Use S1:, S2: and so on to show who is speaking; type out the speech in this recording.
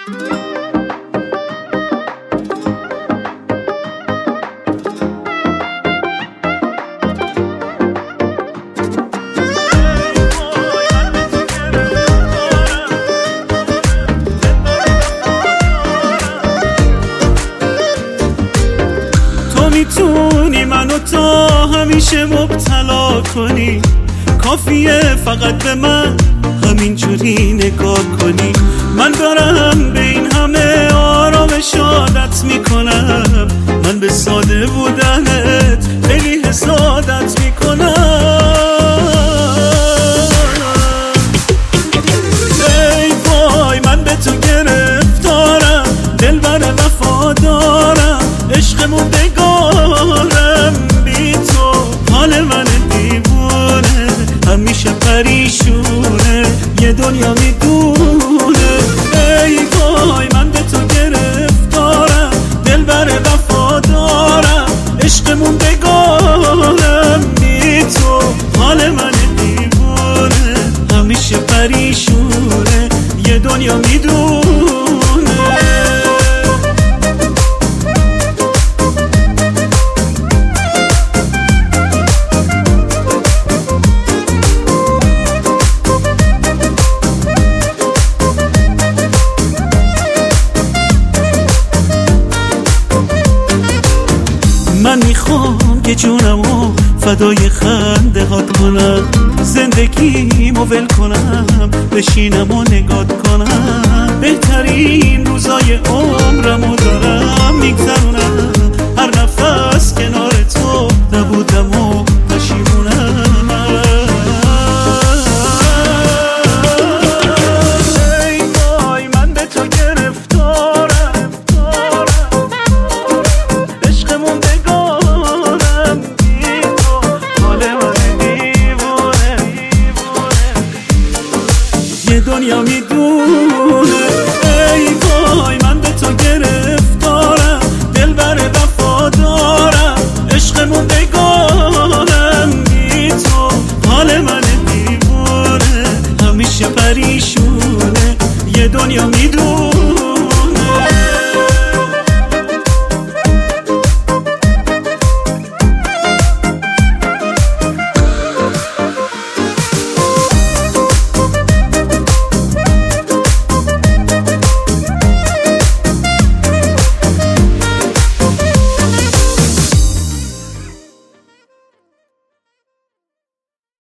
S1: میتونی منو تا همیشه مبتلا کنی، کافیه فقط به من همینجوری نگاه کنی. من دارم به این همه آرامش عادت میکنم، من به ساده بودنت خیلی حسادت میکنم. ای وای من به تو گرفتارم، دلبر وفادارم، عشق موندگارم، بی تو حال من دیوونه همیشه پریشونه، یه دنیا میدونه. ای وای من به تو گرفتارم، دلبر وفادارم، عشق موندگارم، بی تو حال من دیوونه همیشه پریشونه، یه دنیا میدونه. من میخوام که جونمو فدای خنده هات کنم، زندگیمو ول کنم، بشینم و نگات کنم. بهترین روزای عمرمو دارم میگذرونم، هر نفس کنار تو نبودم و پشیمونم. ای وای من به تو گرفتارم، عشق موندگارم، بی تو حال من دیوونه، یه دنیا میدونه. ای وای من به تو گرفتارم، دلبر وفادارم، عشق موندگارم، بی تو حال من دیوونه همیشه پریشونه، یه دنیا میدونه.